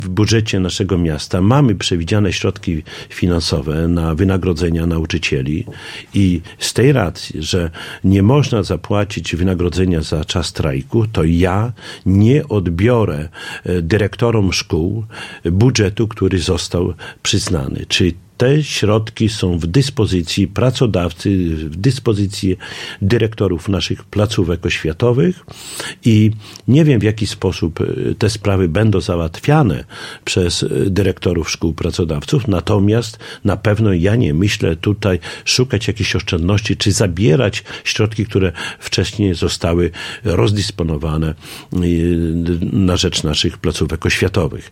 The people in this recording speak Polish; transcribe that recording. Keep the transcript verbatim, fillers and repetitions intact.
w budżecie naszego miasta mamy przewidziane środki finansowe na wynagrodzenia nauczycieli i z tej racji, że nie można zapłacić wynagrodzenia za czas strajku, to ja nie odbiorę dyrektorom szkół budżetu, który został przyznany. Czyli te środki są w dyspozycji pracodawcy, w dyspozycji dyrektorów naszych placówek oświatowych i nie wiem, w jaki sposób te sprawy będą załatwiane przez dyrektorów szkół, pracodawców, natomiast na pewno ja nie myślę tutaj szukać jakichś oszczędności, czy zabierać środki, które wcześniej zostały rozdysponowane na rzecz naszych placówek oświatowych.